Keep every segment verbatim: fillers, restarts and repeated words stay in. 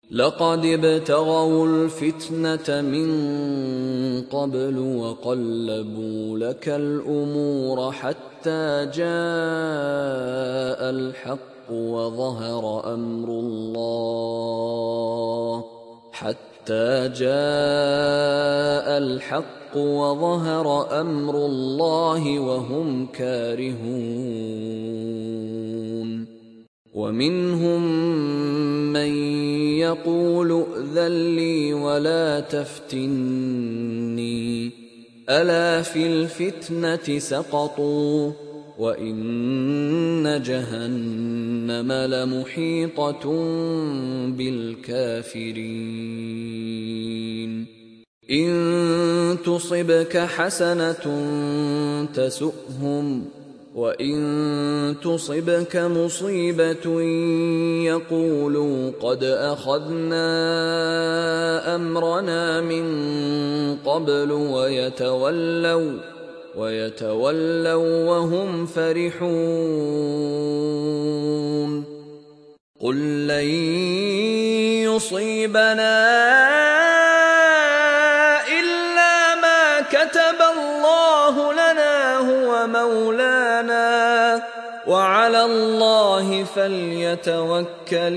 لقد ابتغوا الفتنة من قبل وقلبوا لك الأمور حتى جاء الحق وظهر أمر الله حتى جاء الحق وظهر أمر الله وهم كارهون. ومنهم من يقول ائذن لي ولا تفتني ألا في الفتنة سقطوا وإن جهنم لمحيطة بالكافرين. إن تصبك حسنة تسؤهم وإن تصبك مصيبة يقولوا قد أخذنا أمرنا من قبل ويتولوا ويتولوا وهم فرحون. قل لن يصيبنا إلا ما كتب الله لنا هو مولانا وعلى الله فليتوكل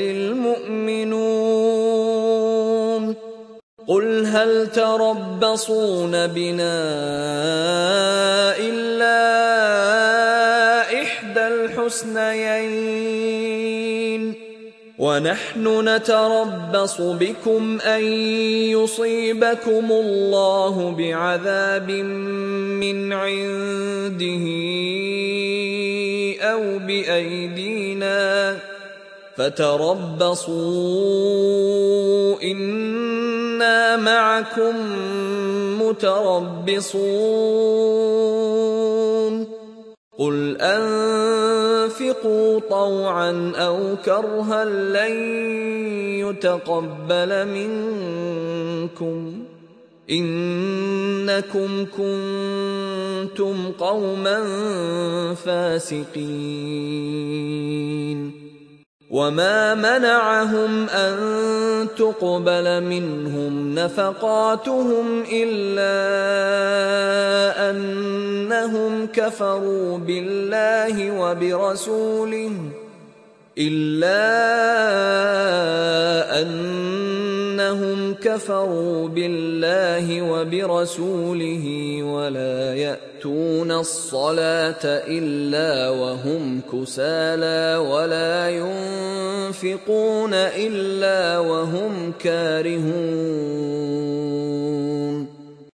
المؤمنون. قل هل تربصون بنا إلا إحدى الحسنيين ونحن نتربص بكم أن يصيبكم الله بعذاب من عنده أو بأيدينا فتربصوا إنا معكم متربصون. قل أنفقوا طوعا أو كرها لن يتقبل منكم إنكم كنتم قوما فاسقين. وما منعهم أن تقبل منهم نفقاتهم إلا أنهم كفروا بالله وبرسوله إلا أنهم كفروا بالله وبرسوله ولا يأتون الصلاة إلا وهم كسالى ولا ينفقون إلا وهم كارهون.